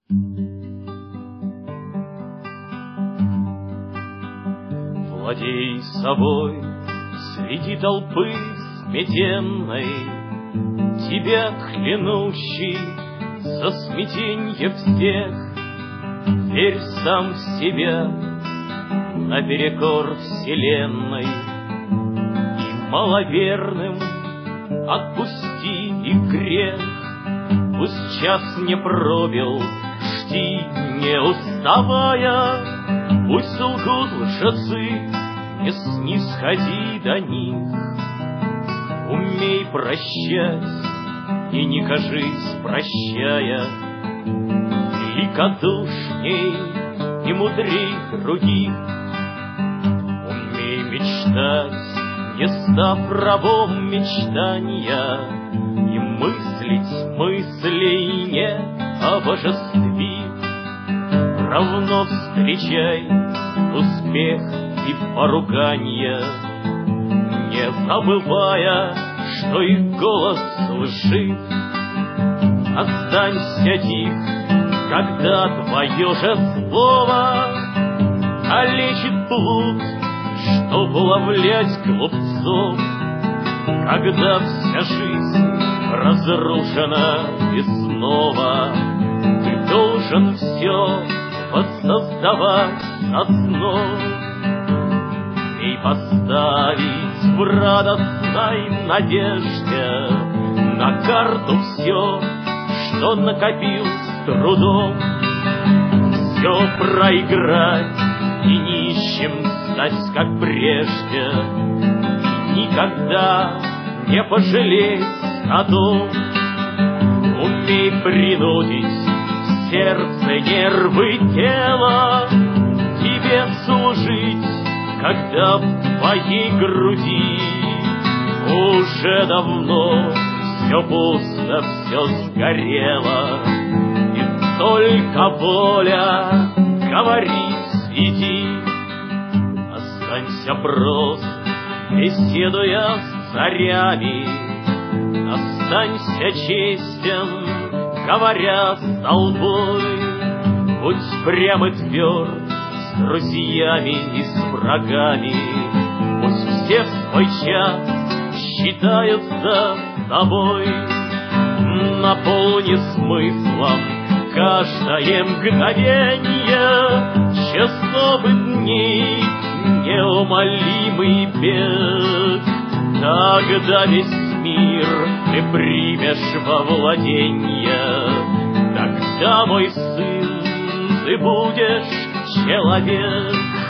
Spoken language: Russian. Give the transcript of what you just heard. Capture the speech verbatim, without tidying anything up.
Владей собой среди толпы сметенной, тебя клянущий за смятенье всех. Верь сам в себя наперекор вселенной, и маловерным отпусти и грех. Пусть час не пробил, жди не уставая, пусть лгут лжецы, не снисходи до них. Умей прощать и не кажись, прощая, великодушней и мудрей других. Умей мечтать, не став рабом мечтания, и мыслить мыслей не обожестви. Равно встречай успех и поруганья, не забывая, что их голос слышит. Останься тих, когда твое же слово калечит плут, чтоб уловлять глупцов. Когда вся жизнь разрушена и снова ты должен все воссоздавать основ. И поставить в радостной надежде на карту все, что накопил с трудом. Все проиграть и нищим стать, как прежде, и никогда не пожалеть о том. Умей принудить сердце, нервы, тело тебе служить, когда в твоей груди уже давно все пусто, все сгорело, и только воля говорит «иди». Останься прост, беседуя с царями, останься честен, говоря с толпой. Будь прям и тверд с друзьями и с врагами, пусть все в свой час считаются с тобой. Наполни смыслом каждое мгновенье часов и дней неумолимый бег. Тогда весь мир ты примешь во владенье, тогда, мой сын, ты будешь человек.